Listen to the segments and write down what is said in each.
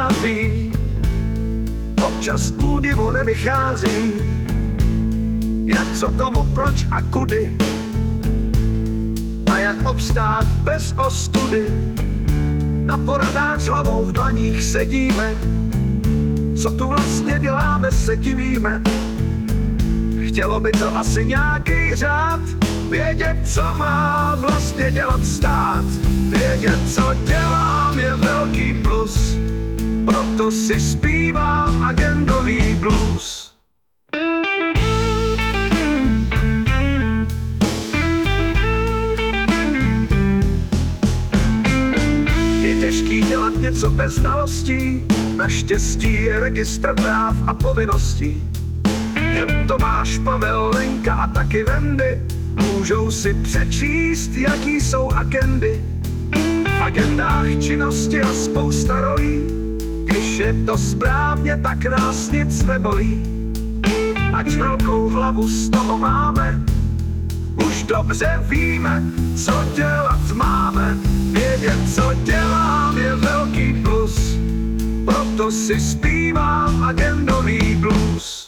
trápí, občas údivu nevychází, jak co tomu proč a kudy, a jak obstát bez ostudy. Na poradách s hlavou v dlaních sedíme, co tu vlastně děláme, se divíme. Chtělo by to asi nějaký řád, vědět, co má vlastně dělat stát. Vědět, co dělám, je velký plus, proto si zpívám agendový blues. Je těžký dělat něco bez znalostí, naštěstí je registr práv a povinností. Jen Tomáš, Pavel, Lenka a taky Vendy můžou si přečíst, jaký jsou agendy. V agendách činnosti a spousta rolí, když je to správně, tak nás nic nebolí. Ať velkou hlavu z toho máme, už dobře víme, co dělat máme. Vědět, co dělám, je velký plus, proto si zpívám agendový blues.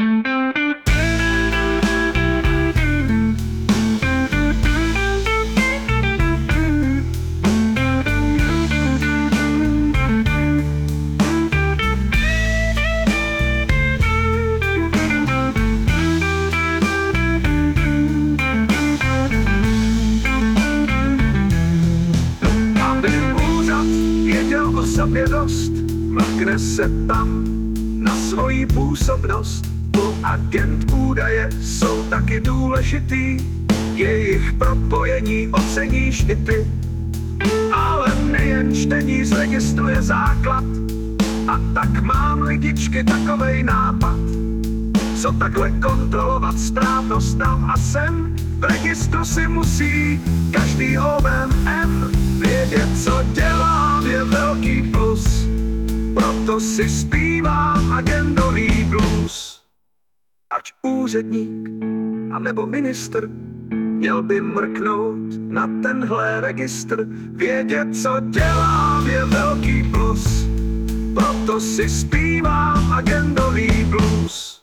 Sobě dost, mrkne se tam na svoji působnost. U agent údaje jsou taky důležitý, jejich propojení oceníš i ty. Ale nejen čtení z registru je základ, a tak mám lidičky takovej nápad. Co takhle kontrolovat správnost tam a sem, v registru si musí každý OMM vědět, co dělám, je velký plus, proto si zpívám agendový blues. Ať úředník a nebo ministr, měl by mrknout na tenhle registr. Vědět, co dělám, je velký plus, proto si zpívám agendový blues.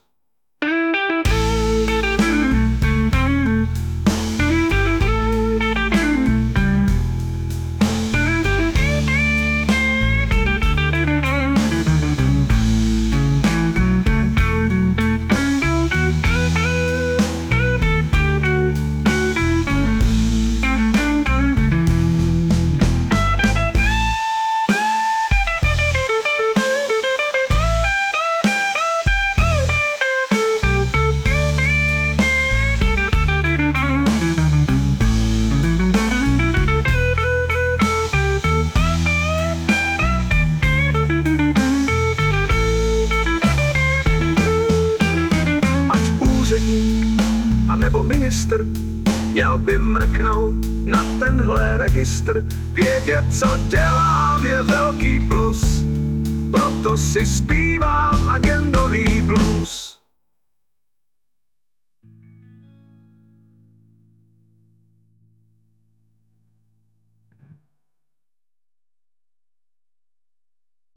A nebo ministr, měl by mrknout na tenhle registr. Vědět, co dělám, je velký plus, proto si zpívám agendový blues.